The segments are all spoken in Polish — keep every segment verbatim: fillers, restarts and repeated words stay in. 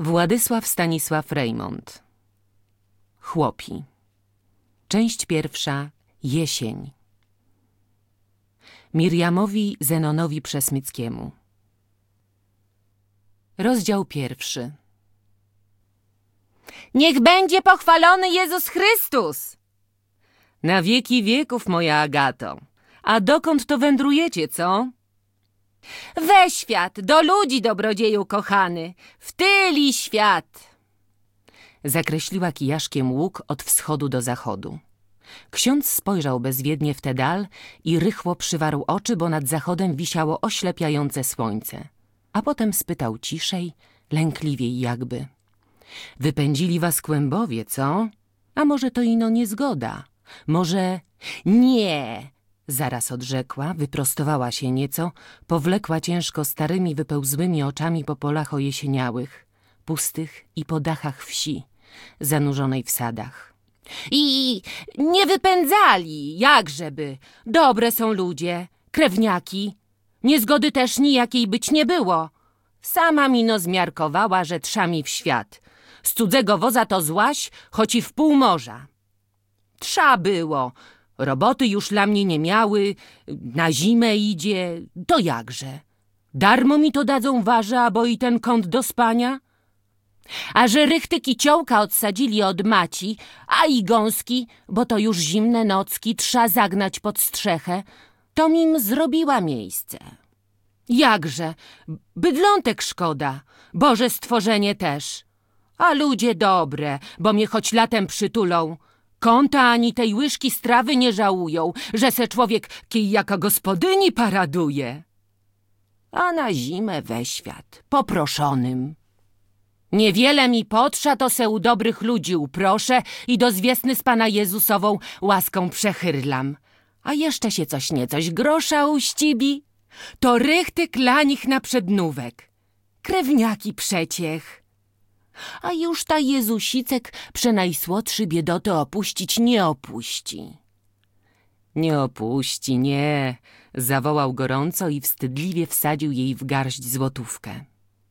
Władysław Stanisław Reymont. Chłopi. Część pierwsza. Jesień. Mirjamowi Zenonowi Przesmyckiemu. Rozdział pierwszy. Niech będzie pochwalony Jezus Chrystus! Na wieki wieków, moja Agato. A dokąd to wędrujecie, co? We świat, do ludzi, dobrodzieju kochany, w tyli świat. Zakreśliła kijaszkiem łuk od wschodu do zachodu. Ksiądz spojrzał bezwiednie w tę dal i rychło przywarł oczy, bo nad zachodem wisiało oślepiające słońce. A potem spytał ciszej, lękliwiej jakby. Wypędzili was kłębowie, co? A może to ino niezgoda? Może... Nie! Zaraz odrzekła, wyprostowała się nieco, powlekła ciężko starymi, wypełzłymi oczami po polach ojesieniałych, pustych i po dachach wsi, zanurzonej w sadach. I nie wypędzali, jakżeby. Dobre są ludzie, krewniaki. Niezgody też nijakiej być nie było. Sama mino zmiarkowała, że trzami w świat. Z cudzego woza to złaś, choć i w pół morza. Trza było. Roboty już dla mnie nie miały, na zimę idzie, to jakże? Darmo mi to dadzą warze, abo i ten kąt do spania? A że rychty kiciołka odsadzili od maci, a i gąski, bo to już zimne nocki, trza zagnać pod strzechę, to im zrobiła miejsce. Jakże? Bydlątek szkoda, Boże stworzenie też. A ludzie dobre, bo mnie choć latem przytulą. Kąta ani tej łyżki strawy nie żałują, że se człowiek kij jaka gospodyni paraduje. A na zimę we świat, poproszonym. Niewiele mi potrza, to se u dobrych ludzi uproszę i do zwiestny z Pana Jezusową łaską przechyrlam. A jeszcze się coś niecoś grosza uścibi, to rychty klanich na przednówek. Krewniaki przeciech. A już ta Jezusicek przenajsłodszy biedoty opuścić nie opuści. Nie opuści, nie, zawołał gorąco i wstydliwie wsadził jej w garść złotówkę.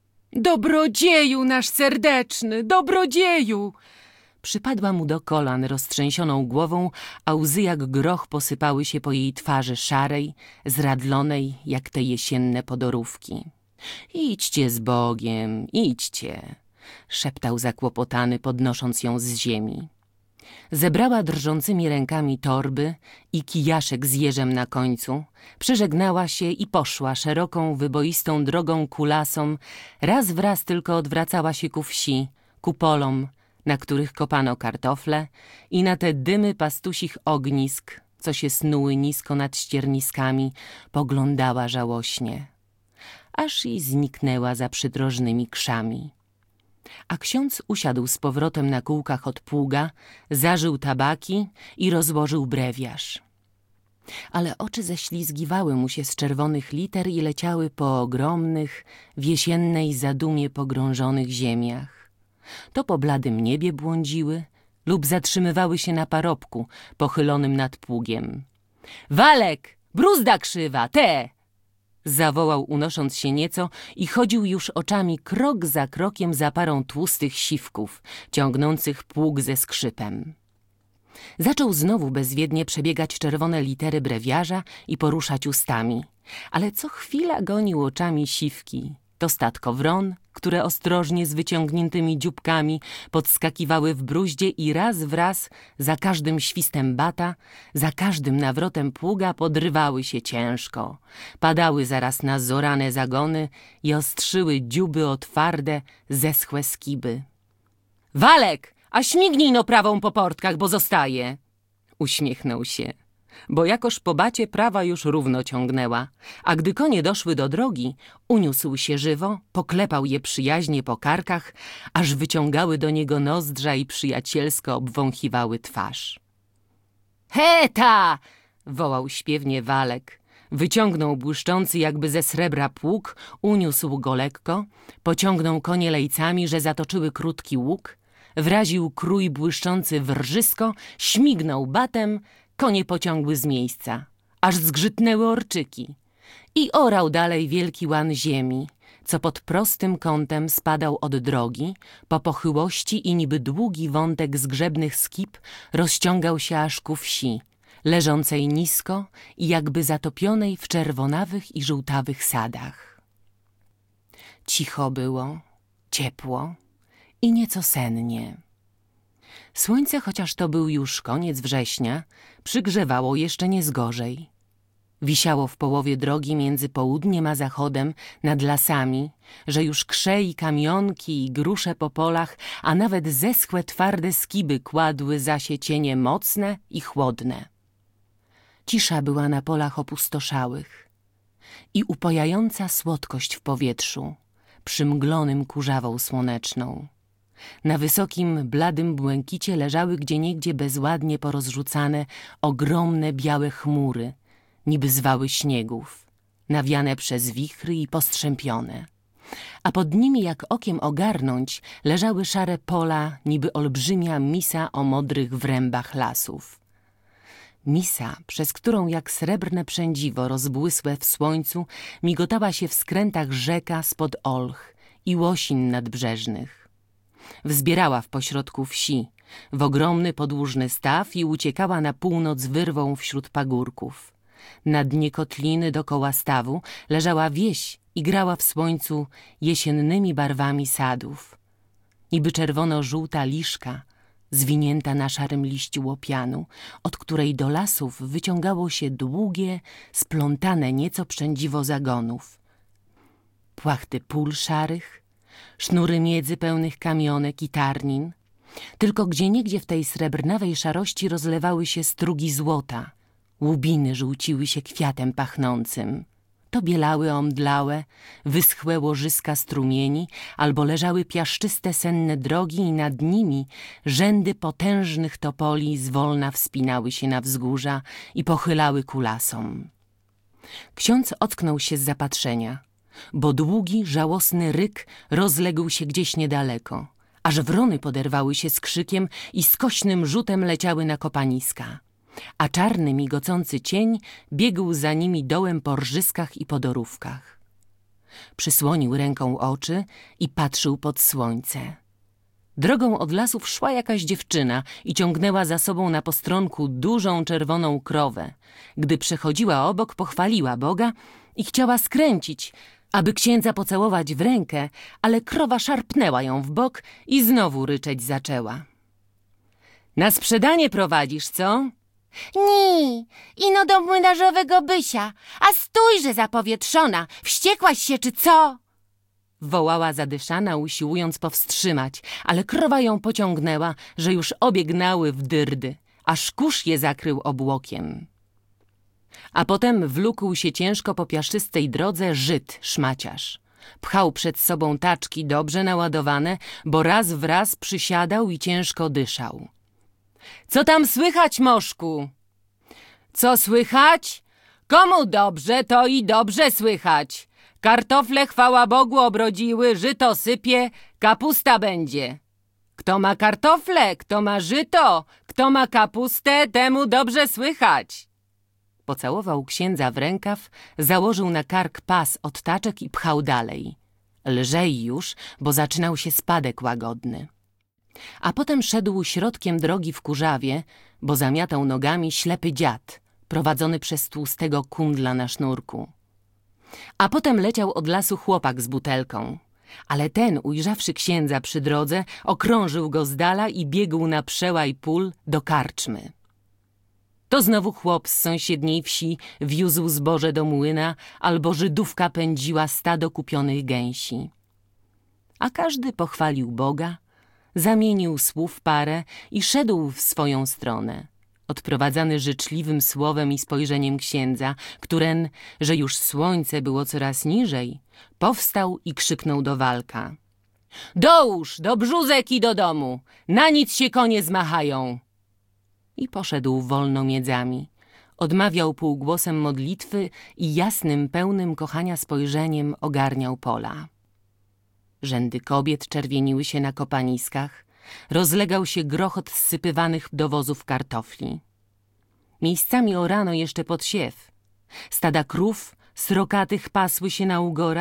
Dobrodzieju nasz serdeczny, dobrodzieju! Przypadła mu do kolan roztrzęsioną głową, a łzy jak groch posypały się po jej twarzy szarej, zradlonej jak te jesienne podorówki. Idźcie z Bogiem, idźcie! Szeptał zakłopotany, podnosząc ją z ziemi. Zebrała drżącymi rękami torby i kijaszek z jeżem na końcu, przeżegnała się i poszła szeroką, wyboistą drogą ku lasom, raz w raz tylko odwracała się ku wsi, ku polom, na których kopano kartofle i na te dymy pastusich ognisk, co się snuły nisko nad ścierniskami, poglądała żałośnie, aż i zniknęła za przydrożnymi krzami. A ksiądz usiadł z powrotem na kółkach od pługa, zażył tabaki i rozłożył brewiarz. Ale oczy ześlizgiwały mu się z czerwonych liter i leciały po ogromnych, w jesiennej zadumie pogrążonych ziemiach. To po bladym niebie błądziły lub zatrzymywały się na parobku pochylonym nad pługiem. — Walek! Bruzda krzywa! Te! Zawołał, unosząc się nieco i chodził już oczami krok za krokiem za parą tłustych siwków, ciągnących pług ze skrzypem. Zaczął znowu bezwiednie przebiegać czerwone litery brewiarza i poruszać ustami, ale co chwila gonił oczami siwki. To statko wron, które ostrożnie z wyciągniętymi dzióbkami podskakiwały w bruździe i raz w raz, za każdym świstem bata, za każdym nawrotem pługa podrywały się ciężko, padały zaraz na zorane zagony i ostrzyły dziuby o twarde, zeschłe skiby. — Walek, a śmignij no prawą po portkach, bo zostaje! Uśmiechnął się, bo jakoż po bacie prawa już równo ciągnęła, a gdy konie doszły do drogi, uniósł się żywo, poklepał je przyjaźnie po karkach, aż wyciągały do niego nozdrza i przyjacielsko obwąchiwały twarz. — Heta! — wołał śpiewnie Walek. Wyciągnął błyszczący jakby ze srebra pług, uniósł go lekko, pociągnął konie lejcami, że zatoczyły krótki łuk, wraził krój błyszczący w rżysko, śmignął batem, konie pociągły z miejsca, aż zgrzytnęły orczyki. I orał dalej wielki łan ziemi, co pod prostym kątem spadał od drogi, po pochyłości i niby długi wątek zgrzebnych skip rozciągał się aż ku wsi, leżącej nisko i jakby zatopionej w czerwonawych i żółtawych sadach. Cicho było, ciepło i nieco sennie. Słońce, chociaż to był już koniec września, przygrzewało jeszcze nie zgorzej. Wisiało w połowie drogi między południem a zachodem nad lasami, że już krze i kamionki i grusze po polach, a nawet zeschłe twarde skiby kładły za się cienie mocne i chłodne. Cisza była na polach opustoszałych i upojająca słodkość w powietrzu, przymglonym kurzawą słoneczną. Na wysokim, bladym błękicie leżały gdzieniegdzie bezładnie porozrzucane ogromne białe chmury, niby zwały śniegów, nawiane przez wichry i postrzępione. A pod nimi, jak okiem ogarnąć, leżały szare pola, niby olbrzymia misa o modrych wrębach lasów. Misa, przez którą jak srebrne przędziwo rozbłysłe w słońcu migotała się w skrętach rzeka spod olch i łosin nadbrzeżnych. Wzbierała w pośrodku wsi, w ogromny podłużny staw i uciekała na północ wyrwą wśród pagórków. Na dnie kotliny dokoła stawu leżała wieś i grała w słońcu jesiennymi barwami sadów. Niby czerwono-żółta liszka, zwinięta na szarym liściu łopianu, od której do lasów wyciągało się długie, splątane nieco przędziwo zagonów. Płachty pól szarych, sznury miedzy pełnych kamionek i tarnin. Tylko gdzieniegdzie w tej srebrnawej szarości rozlewały się strugi złota, łubiny żółciły się kwiatem pachnącym. To bielały omdlałe, wyschłe łożyska strumieni, albo leżały piaszczyste senne drogi i nad nimi rzędy potężnych topoli zwolna wspinały się na wzgórza i pochylały ku lasom. Ksiądz ocknął się z zapatrzenia, bo długi, żałosny ryk rozległ się gdzieś niedaleko, aż wrony poderwały się z krzykiem i skośnym rzutem leciały na kopaniska, a czarny, migocący cień biegł za nimi dołem po rżyskach i podorówkach. Przysłonił ręką oczy i patrzył pod słońce. Drogą od lasów szła jakaś dziewczyna i ciągnęła za sobą na postronku dużą czerwoną krowę. Gdy przechodziła obok, pochwaliła Boga i chciała skręcić, aby księdza pocałować w rękę, ale krowa szarpnęła ją w bok i znowu ryczeć zaczęła. Na sprzedanie prowadzisz, co? Nie, ino do młynarzowego Bysia, a stójże zapowietrzona, wściekłaś się czy co? Wołała zadyszana, usiłując powstrzymać, ale krowa ją pociągnęła, że już obie gnały w dyrdy, aż kurz je zakrył obłokiem. A potem wlókł się ciężko po piaszczystej drodze Żyd, szmaciarz. Pchał przed sobą taczki dobrze naładowane, bo raz w raz przysiadał i ciężko dyszał. Co tam słychać, moszku? Co słychać? Komu dobrze, to i dobrze słychać. Kartofle, chwała Bogu, obrodziły, żyto sypie, kapusta będzie. Kto ma kartofle, kto ma żyto, kto ma kapustę, temu dobrze słychać. Pocałował księdza w rękaw, założył na kark pas od taczek i pchał dalej. Lżej już, bo zaczynał się spadek łagodny. A potem szedł środkiem drogi w kurzawie, bo zamiatał nogami ślepy dziad, prowadzony przez tłustego kundla na sznurku. A potem leciał od lasu chłopak z butelką, ale ten, ujrzawszy księdza przy drodze, okrążył go z dala i biegł na przełaj pól do karczmy. To znowu chłop z sąsiedniej wsi wiózł zboże do młyna, albo Żydówka pędziła stado kupionych gęsi. A każdy pochwalił Boga, zamienił słów parę i szedł w swoją stronę, odprowadzany życzliwym słowem i spojrzeniem księdza, któren, że już słońce było coraz niżej, powstał i krzyknął do walka. Dołóż, do brzózek i do domu, na nic się konie zmachają. I poszedł wolno miedzami, odmawiał półgłosem modlitwy i jasnym, pełnym kochania spojrzeniem ogarniał pola. Rzędy kobiet czerwieniły się na kopaniskach, rozlegał się grochot zsypywanych do wozów kartofli. Miejscami orano jeszcze pod siew. Stada krów srokatych pasły się na ugorach,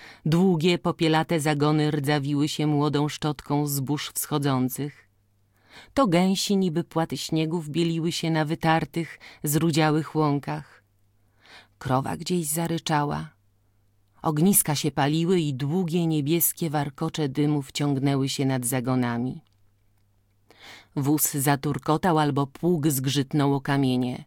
Długie, popielate zagony rdzawiły się młodą szczotką zbóż wschodzących. To gęsi niby płaty śniegów bieliły się na wytartych, zrudziałych łąkach. Krowa gdzieś zaryczała. Ogniska się paliły i długie, niebieskie warkocze dymów ciągnęły się nad zagonami. Wóz zaturkotał albo pług zgrzytnął o kamienie.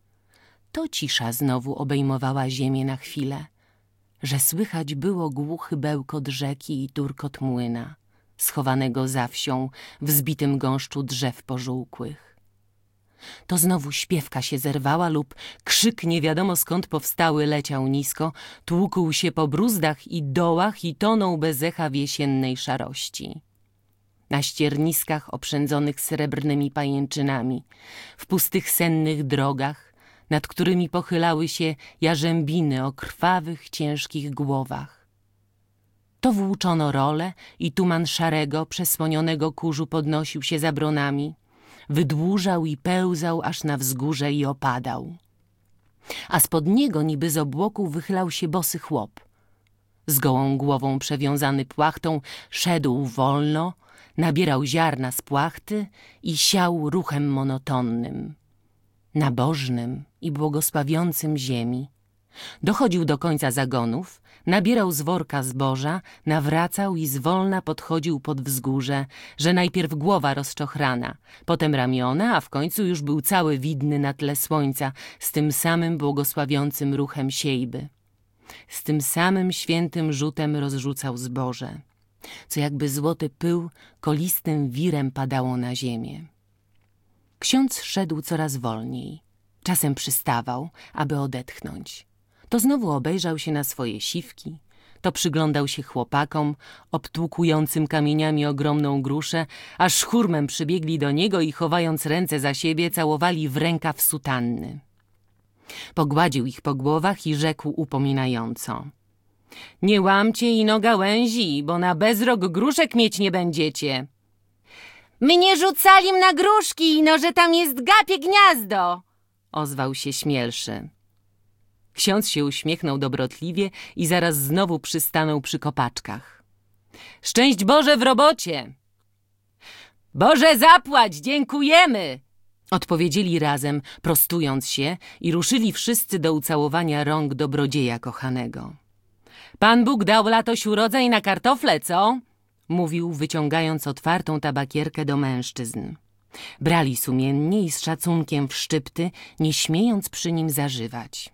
To cisza znowu obejmowała ziemię na chwilę, że słychać było głuchy bełkot rzeki i turkot młyna, schowanego za wsią w zbitym gąszczu drzew pożółkłych. To znowu śpiewka się zerwała lub krzyk nie wiadomo skąd powstały leciał nisko, tłukł się po bruzdach i dołach i tonął bez echa w jesiennej szarości. Na ścierniskach oprzędzonych srebrnymi pajęczynami, w pustych sennych drogach, nad którymi pochylały się jarzębiny o krwawych, ciężkich głowach. To włóczono role i tuman szarego, przesłonionego kurzu podnosił się za bronami, wydłużał i pełzał aż na wzgórze i opadał. A spod niego niby z obłoku wychylał się bosy chłop. Z gołą głową przewiązany płachtą szedł wolno, nabierał ziarna z płachty i siał ruchem monotonnym, nabożnym i błogosławiącym ziemi. Dochodził do końca zagonów, nabierał z worka zboża, nawracał i zwolna podchodził pod wzgórze, że najpierw głowa rozczochrana, potem ramiona, a w końcu już był cały widny na tle słońca z tym samym błogosławiącym ruchem siejby. Z tym samym świętym rzutem rozrzucał zboże, co jakby złoty pył kolistym wirem padało na ziemię. Ksiądz szedł coraz wolniej, czasem przystawał, aby odetchnąć. To znowu obejrzał się na swoje siwki, to przyglądał się chłopakom, obtłukującym kamieniami ogromną gruszę, aż hurmem przybiegli do niego i chowając ręce za siebie, całowali w rękaw sutanny. Pogładził ich po głowach i rzekł upominająco: nie łamcie ino gałęzi, bo na bezrok gruszek mieć nie będziecie. Mnie rzucali na gruszki, no że tam jest gapie gniazdo, ozwał się śmielszy. Ksiądz się uśmiechnął dobrotliwie i zaraz znowu przystanął przy kopaczkach. Szczęść Boże w robocie! Boże zapłać, dziękujemy! Odpowiedzieli razem, prostując się i ruszyli wszyscy do ucałowania rąk dobrodzieja kochanego. Pan Bóg dał latoś urodzaj na kartofle, co? Mówił, wyciągając otwartą tabakierkę do mężczyzn. Brali sumiennie i z szacunkiem w szczypty, nie śmiejąc przy nim zażywać.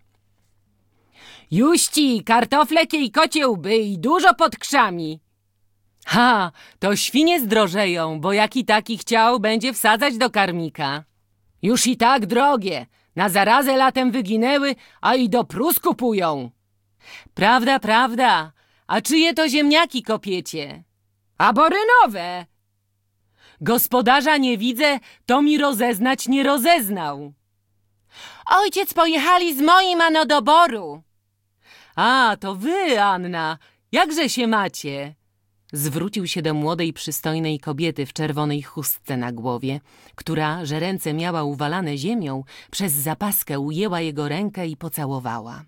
Juści, kartofle kiej kocie łby i dużo pod krzami. Ha, to świnie zdrożeją, bo jaki taki chciał, będzie wsadzać do karmika. Już i tak drogie, na zarazę latem wyginęły, a i do Prus kupują. Prawda, prawda, a czyje to ziemniaki kopiecie? A borynowe. Gospodarza nie widzę, to mi rozeznać nie rozeznał. Ojciec pojechali z moim ano do boru. A, to wy, Anna, jakże się macie? Zwrócił się do młodej, przystojnej kobiety w czerwonej chustce na głowie, która, że ręce miała uwalane ziemią, przez zapaskę ujęła jego rękę i pocałowała.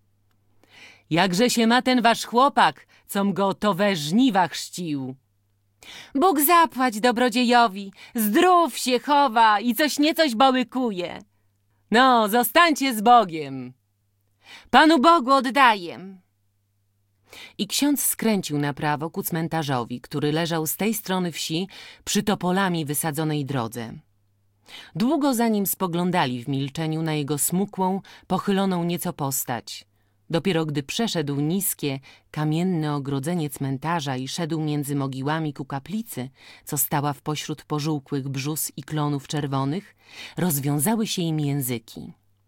Jakże się ma ten wasz chłopak, com go to we żniwach chrzcił? Bóg zapłać dobrodziejowi, zdrów się chowa i coś niecoś bałykuje. No, zostańcie z Bogiem. Panu Bogu oddaję. I ksiądz skręcił na prawo ku cmentarzowi, który leżał z tej strony wsi przy topolami wysadzonej drodze. Długo za nim spoglądali w milczeniu na jego smukłą, pochyloną nieco postać. Dopiero gdy przeszedł niskie, kamienne ogrodzenie cmentarza i szedł między mogiłami ku kaplicy, co stała w pośród pożółkłych brzus i klonów czerwonych, rozwiązały się im języki.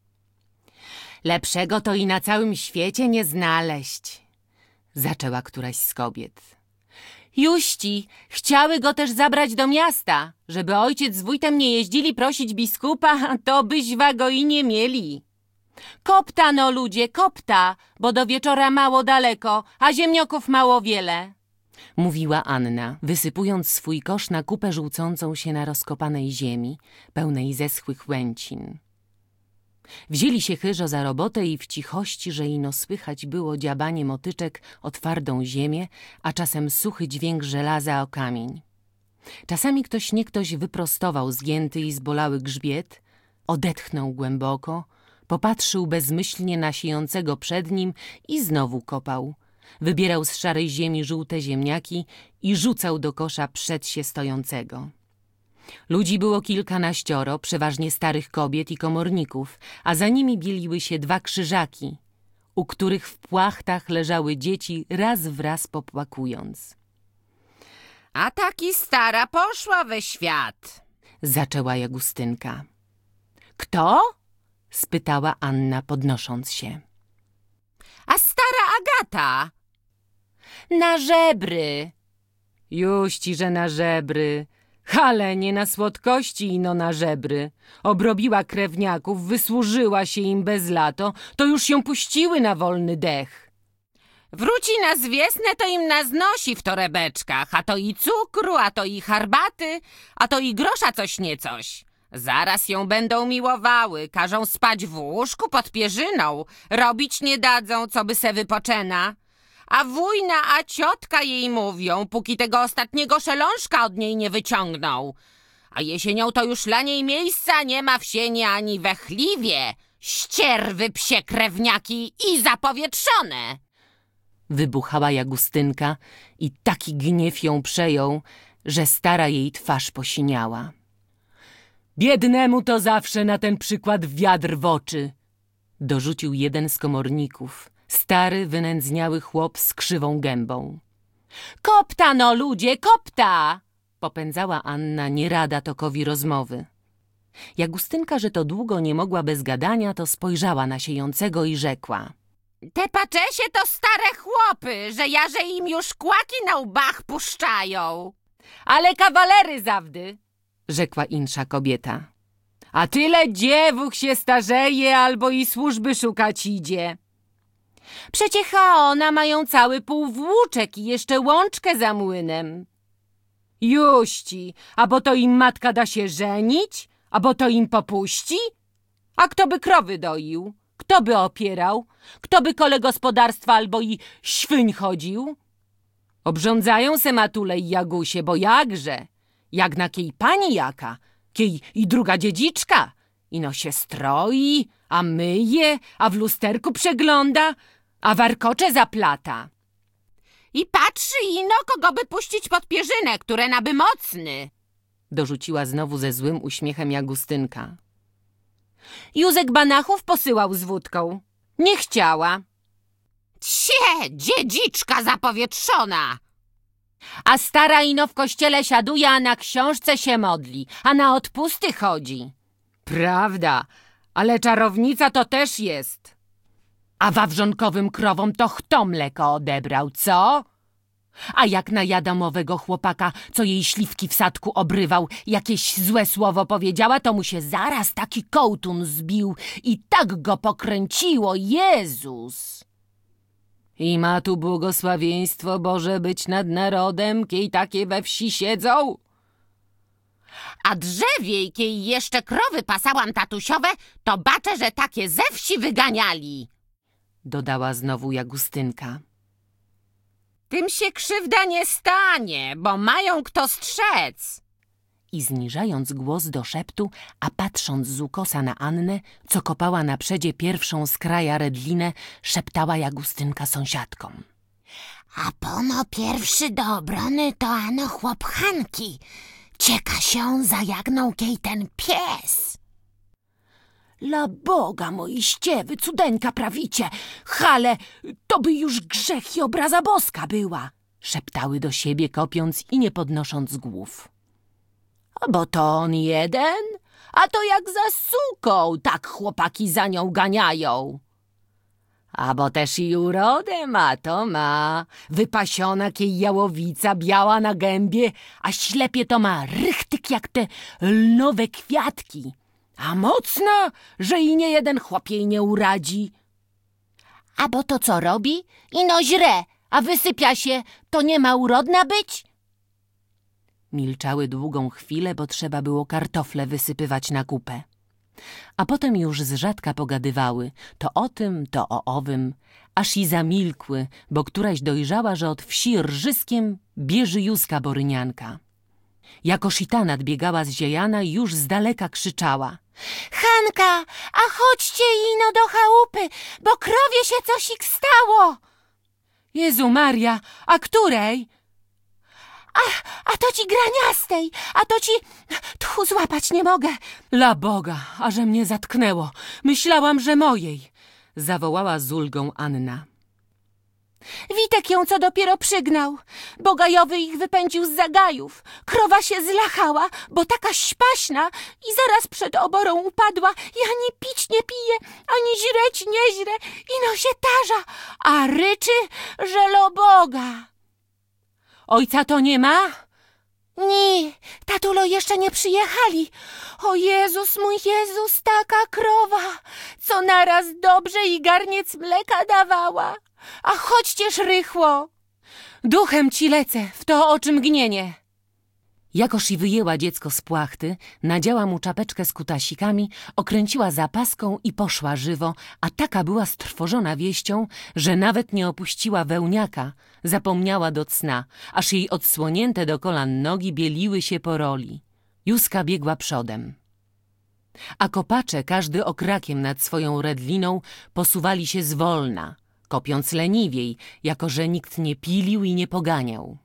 Lepszego to i na całym świecie nie znaleźć, zaczęła któraś z kobiet. Juści, chciały go też zabrać do miasta, żeby ojciec z wójtem nie jeździli prosić biskupa, to byś wagoi nie mieli. Kopta no ludzie, kopta, bo do wieczora mało daleko, a ziemnioków mało wiele. Mówiła Anna, wysypując swój kosz na kupę żółcącą się na rozkopanej ziemi, pełnej zeschłych łęcin. Wzięli się chyżo za robotę i w cichości, że ino słychać było dziabanie motyczek o twardą ziemię, a czasem suchy dźwięk żelaza o kamień. Czasami ktoś nie ktoś wyprostował zgięty i zbolały grzbiet, odetchnął głęboko, popatrzył bezmyślnie na siejącego przed nim i znowu kopał. Wybierał z szarej ziemi żółte ziemniaki i rzucał do kosza przed się stojącego. Ludzi było kilkanaścioro, przeważnie starych kobiet i komorników, a za nimi bieliły się dwa krzyżaki, u których w płachtach leżały dzieci raz w raz popłakując. A taki stara poszła we świat, zaczęła Jagustynka. Kto? spytała Anna, podnosząc się. A stara Agata? Na żebry. Juści, że na żebry. Ale nie na słodkości, ino na żebry. Obrobiła krewniaków, wysłużyła się im bez lato, to już ją puściły na wolny dech. Wróci na zwiesnę, to im naznosi w torebeczkach, a to i cukru, a to i herbaty, a to i grosza coś niecoś. Zaraz ją będą miłowały, każą spać w łóżku pod pierzyną, robić nie dadzą, co by se wypoczęna. A wujna, a ciotka jej mówią, póki tego ostatniego szelążka od niej nie wyciągnął. A jesienią to już dla niej miejsca nie ma w sieni ani we chliwie. Ścierwy, psie krewniaki i zapowietrzone. Wybuchała Jagustynka i taki gniew ją przejął, że stara jej twarz posiniała. Biednemu to zawsze na ten przykład wiatr w oczy, dorzucił jeden z komorników, stary, wynędzniały chłop z krzywą gębą. Kopta no ludzie, kopta! Popędzała Anna, nie rada tokowi rozmowy. Jagustynka, że to długo nie mogła bez gadania, to spojrzała na siejącego i rzekła. Te paczesie to stare chłopy, że jarze im już kłaki na łbach puszczają. Ale kawalery zawdy, rzekła insza kobieta. A tyle dziewuch się starzeje, albo i służby szukać idzie. Przecie ona mają cały półwłóczek i jeszcze łączkę za młynem. Juści, a bo to im matka da się żenić? A bo to im popuści? A kto by krowy doił? Kto by opierał? Kto by kole gospodarstwa albo i świń chodził? Obrządzają se matule i Jagusie, bo jakże? Jak na kiej pani jaka, kiej i druga dziedziczka. Ino się stroi, a myje, a w lusterku przegląda, a warkocze zaplata. I patrzy ino, kogo by puścić pod pierzynę, które naby mocny. Dorzuciła znowu ze złym uśmiechem Jagustynka. Józek Banachów posyłał z wódką. Nie chciała. Cie, dziedziczka zapowietrzona. A stara ino w kościele siaduje, a na książce się modli, a na odpusty chodzi. Prawda, ale czarownica to też jest. A wawrzonkowym krowom to kto mleko odebrał, co? A jak na jadamowego chłopaka, co jej śliwki w sadku obrywał, jakieś złe słowo powiedziała, to mu się zaraz taki kołtun zbił i tak go pokręciło, Jezus! I ma tu błogosławieństwo Boże być nad narodem, kiej takie we wsi siedzą? A drzewiej, kiej jeszcze krowy pasałam tatusiowe, to baczę, że takie ze wsi wyganiali. Dodała znowu Jagustynka. Tym się krzywda nie stanie, bo mają kto strzec. I zniżając głos do szeptu, a patrząc z ukosa na Annę, co kopała na przedzie pierwszą z kraja redlinę, szeptała Jagustynka sąsiadkom. A pono pierwszy do obrony to ano chłop Hanki. Cieka się zajagnął kiej ten pies. La Boga, moi ściewy, cudeńka prawicie, hale, to by już grzech i obraza boska była, szeptały do siebie, kopiąc i nie podnosząc głów. A bo to on jeden, a to jak za suką, tak chłopaki za nią ganiają. A bo też i urodę ma, to ma, wypasiona kiej jałowica, biała na gębie, a ślepie to ma rychtyk jak te lnowe kwiatki. A mocna, że i nie jeden chłop jej nie uradzi. A bo to co robi? Ino źre, a wysypia się, to nie ma urodna być? Milczały długą chwilę, bo trzeba było kartofle wysypywać na kupę. A potem już z rzadka pogadywały, to o tym, to o owym, aż i zamilkły, bo któraś dojrzała, że od wsi rżyskiem bieży Józka Borynianka. Jako sita nadbiegała z ziejana i już z daleka krzyczała: Hanka, a chodźcie ino do chałupy, bo krowie się coś ich stało. Jezu Maria, a której? A, a to ci graniastej, a to ci... Tchu, złapać nie mogę. La Boga, a że mnie zatknęło. Myślałam, że mojej. Zawołała z ulgą Anna. Witek ją co dopiero przygnał. Bogajowy ich wypędził z zagajów. Krowa się zlachała, bo taka śpaśna i zaraz przed oborą upadła. I ani pić nie pije, ani źreć nie źre. Ino się tarza, a ryczy, że lo Boga. Ojca to nie ma? Nie, tatulo jeszcze nie przyjechali. O Jezus, mój Jezus, taka krowa, co naraz dobrze i garniec mleka dawała. A chodźcież rychło. Duchem ci lecę, w to o czym gnienie. Jakoż i wyjęła dziecko z płachty, nadziała mu czapeczkę z kutasikami, okręciła zapaską i poszła żywo, a taka była strwożona wieścią, że nawet nie opuściła wełniaka, zapomniała do cna, aż jej odsłonięte do kolan nogi bieliły się po roli. Józka biegła przodem. A kopacze, każdy okrakiem nad swoją redliną, posuwali się zwolna, kopiąc leniwiej, jako że nikt nie pilił i nie poganiał.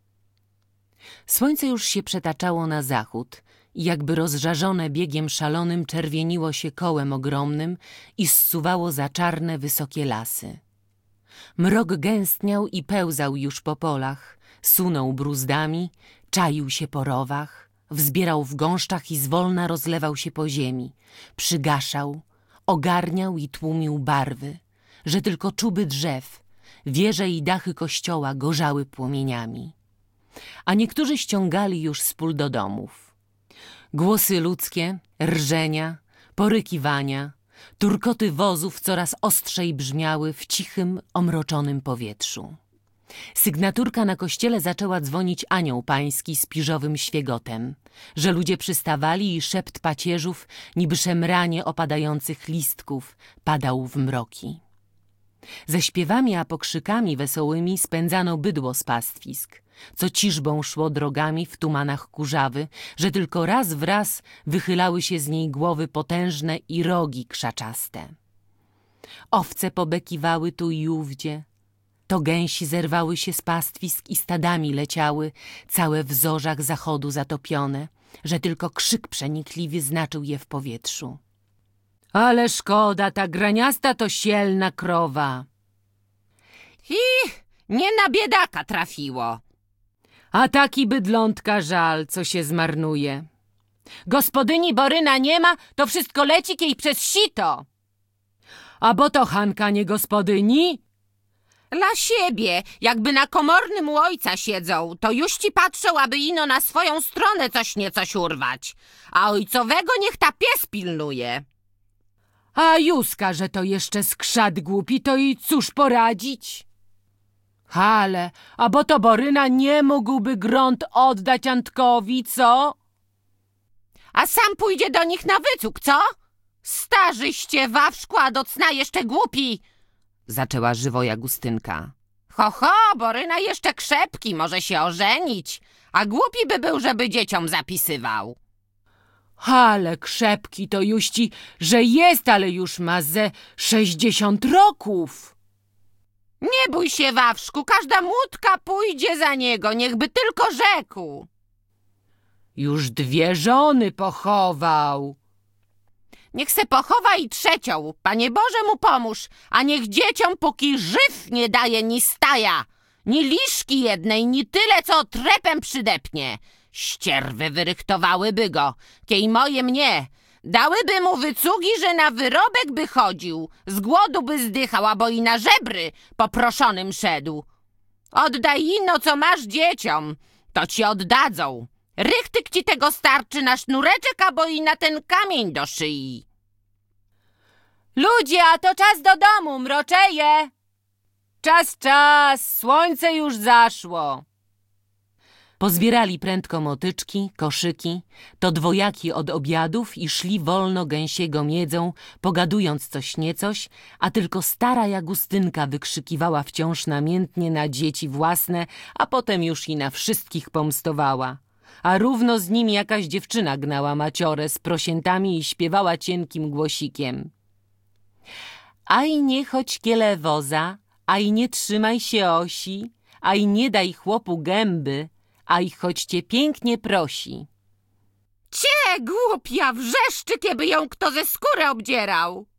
Słońce już się przetaczało na zachód i jakby rozżarzone biegiem szalonym czerwieniło się kołem ogromnym i zsuwało za czarne, wysokie lasy. Mrok gęstniał i pełzał już po polach, sunął bruzdami, czaił się po rowach, wzbierał w gąszczach i zwolna rozlewał się po ziemi, przygaszał, ogarniał i tłumił barwy, że tylko czuby drzew, wieże i dachy kościoła gorzały płomieniami. A niektórzy ściągali już z pól do domów. Głosy ludzkie, rżenia, porykiwania, turkoty wozów coraz ostrzej brzmiały w cichym, omroczonym powietrzu. Sygnaturka na kościele zaczęła dzwonić anioł pański z piżowym świegotem, że ludzie przystawali i szept pacierzów, niby szemranie opadających listków, padał w mroki. Ze śpiewami a pokrzykami wesołymi spędzano bydło z pastwisk, co ciżbą szło drogami w tumanach kurzawy, że tylko raz w raz wychylały się z niej głowy potężne i rogi krzaczaste. Owce pobekiwały tu i ówdzie, to gęsi zerwały się z pastwisk i stadami leciały, całe w zorzach zachodu zatopione, że tylko krzyk przenikliwy znaczył je w powietrzu. Ale szkoda, ta graniasta to sielna krowa. I nie na biedaka trafiło. A taki bydlątka żal, co się zmarnuje. Gospodyni Boryna nie ma, to wszystko leci kiej przez sito. A bo to Hanka nie gospodyni? Dla siebie, jakby na komornym u ojca siedzą, to już ci patrzą, aby ino na swoją stronę coś niecoś urwać. A ojcowego niech ta pies pilnuje. A Józka, że to jeszcze skrzat głupi, to i cóż poradzić? Ale, a bo to Boryna nie mógłby grunt oddać Antkowi, co? A sam pójdzie do nich na wycuk, co? Starzyście, wawrzku, a do cna jeszcze głupi! Zaczęła żywo Jagustynka. Ho, ho, Boryna jeszcze krzepki, może się ożenić, a głupi by był, żeby dzieciom zapisywał. Ale krzepki to juści, że jest, ale już ma ze sześćdziesiąt roków. Nie bój się, wawrzku, każda młódka pójdzie za niego, niechby tylko rzekł. Już dwie żony pochował. Niech se pochowa i trzecią, Panie Boże mu pomóż, a niech dzieciom póki żyw nie daje ni staja, ni liszki jednej, ni tyle, co trepem przydepnie. Ścierwy wyrychtowałyby go, kiej moje mnie, dałyby mu wycugi, że na wyrobek by chodził, z głodu by zdychał, albo i na żebry poproszonym szedł. Oddaj ino, co masz dzieciom, to ci oddadzą. Rychtyk ci tego starczy na sznureczek, albo i na ten kamień do szyi. Ludzie, a to czas do domu, mroczeje. Czas, czas, słońce już zaszło. Pozbierali prędko motyczki, koszyki, to dwojaki od obiadów i szli wolno gęsiego miedzą, pogadując coś niecoś, a tylko stara Jagustynka wykrzykiwała wciąż namiętnie na dzieci własne, a potem już i na wszystkich pomstowała. A równo z nimi jakaś dziewczyna gnała maciorę z prosiętami i śpiewała cienkim głosikiem. Aj nie chodź kiele woza, aj nie trzymaj się osi, aj nie daj chłopu gęby, aj choć cię pięknie prosi. Cie, głupia, wrzeszczy, kieby ją kto ze skóry obdzierał.